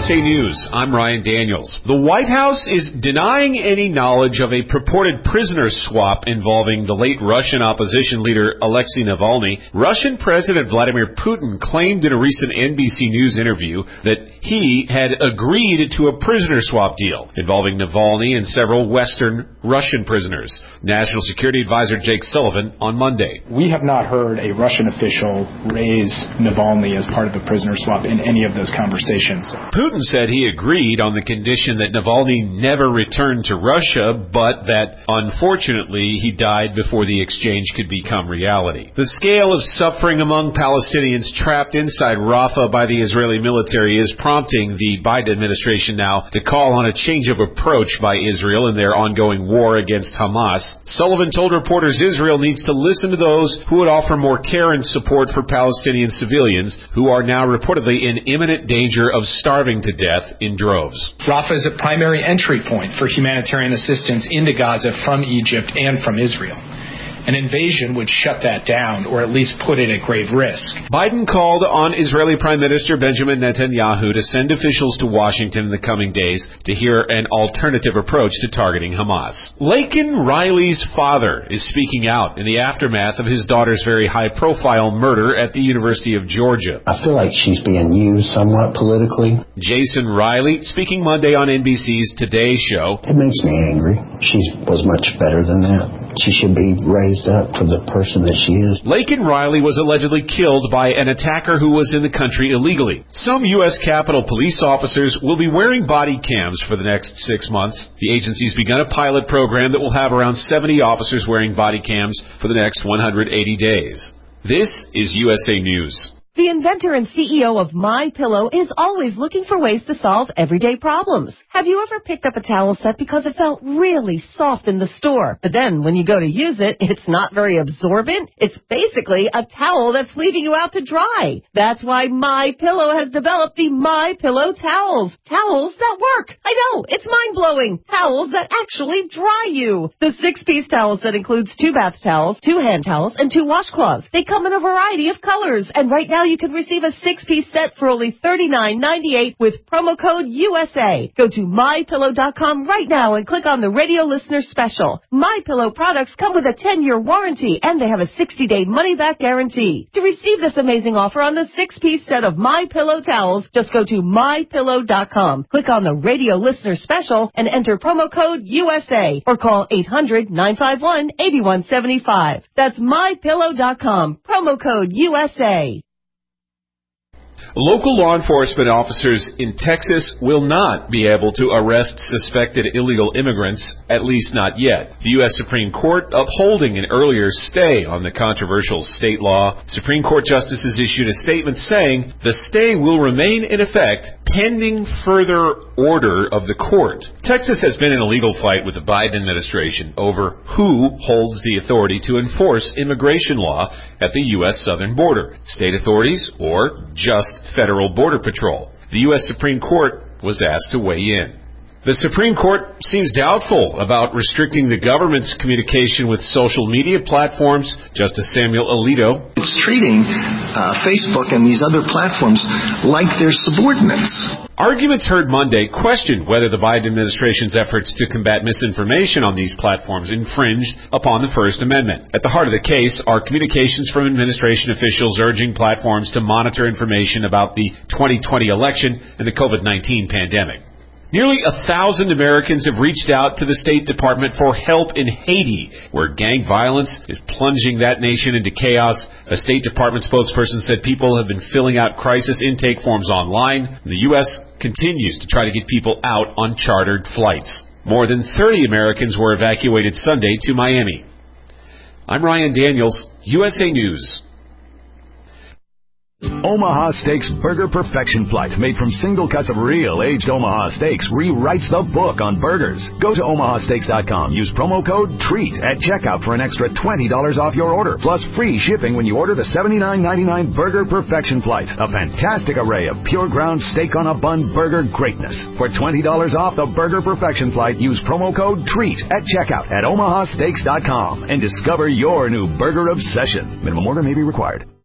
USA News. I'm Ryan Daniels. The White House is denying any knowledge of a purported prisoner swap involving the late Russian opposition leader Alexei Navalny. Russian President Vladimir Putin claimed in a recent NBC News interview that he had agreed to a prisoner swap deal involving Navalny and several Western Russian prisoners. National Security Advisor Jake Sullivan on Monday. We have not heard a Russian official raise Navalny as part of the prisoner swap in any of those conversations. Putin said he agreed on the condition that Navalny never returned to Russia, but that, unfortunately, he died before the exchange could become reality. The scale of suffering among Palestinians trapped inside Rafah by the Israeli military is prompting the Biden administration now to call on a change of approach by Israel in their ongoing war against Hamas. Sullivan told reporters Israel needs to listen to those who would offer more care and support for Palestinian civilians who are now reportedly in imminent danger of starving to death in droves. Rafah is a primary entry point for humanitarian assistance into Gaza from Egypt and from Israel. An invasion would shut that down or at least put it at grave risk. Biden called on Israeli Prime Minister Benjamin Netanyahu to send officials to Washington in the coming days to hear an alternative approach to targeting Hamas. Laken Riley's father is speaking out in the aftermath of his daughter's very high-profile murder at the University of Georgia. I feel like she's being used somewhat politically. Jason Riley, speaking Monday on NBC's Today Show. It makes me angry. She was much better than that. She should be raised up for the person that she is. Laken Riley was allegedly killed by an attacker who was in the country illegally. Some U.S. Capitol Police officers will be wearing body cams for the next 6 months. The agency's begun a pilot program that will have around 70 officers wearing body cams for the next 180 days. This is USA News. The inventor and CEO of MyPillow is always looking for ways to solve everyday problems. Have you ever picked up a towel set because it felt really soft in the store, but then when you go to use it, it's not very absorbent? It's basically a towel that's leaving you out to dry. That's why MyPillow has developed the MyPillow towels. Towels that work. I know, it's mind-blowing. Towels that actually dry you. The 6-piece towel set includes 2 bath towels, 2 hand towels, and 2 washcloths. They come in a variety of colors, and right now you can receive a 6-piece set for only $39.98 with promo code USA. Go to MyPillow.com right now and click on the radio listener special. MyPillow products come with a 10-year warranty and they have a 60-day money-back guarantee. To receive this amazing offer on the 6-piece set of MyPillow towels, just go to MyPillow.com. Click on the radio listener special and enter promo code USA or call 800-951-8175. That's MyPillow.com. Promo code USA. Local law enforcement officers in Texas will not be able to arrest suspected illegal immigrants, at least not yet. The U.S. Supreme Court upholding an earlier stay on the controversial state law. Supreme Court justices issued a statement saying the stay will remain in effect pending further order of the court. Texas has been in a legal fight with the Biden administration over who holds the authority to enforce immigration law at the U.S. southern border, state authorities or just Federal Border Patrol. The U.S. Supreme Court was asked to weigh in. The Supreme Court seems doubtful about restricting the government's communication with social media platforms. Justice Samuel Alito. It's treating Facebook and these other platforms like they're subordinates. Arguments heard Monday questioned whether the Biden administration's efforts to combat misinformation on these platforms infringed upon the First Amendment. At the heart of the case are communications from administration officials urging platforms to monitor information about the 2020 election and the COVID-19 pandemic. Nearly 1,000 Americans have reached out to the State Department for help in Haiti, where gang violence is plunging that nation into chaos. A State Department spokesperson said people have been filling out crisis intake forms online. The U.S. continues to try to get people out on chartered flights. More than 30 Americans were evacuated Sunday to Miami. I'm Ryan Daniels, USA News. Omaha Steaks Burger Perfection Flight, made from single cuts of real aged Omaha steaks, rewrites the book on burgers. Go to omahasteaks.com. Use promo code TREAT at checkout for an extra $20 off your order, plus free shipping when you order the $79.99 Burger Perfection Flight. A fantastic array of pure ground steak on a bun burger greatness. For $20 off the Burger Perfection Flight, use promo code TREAT at checkout at omahasteaks.com and discover your new burger obsession. Minimum order may be required.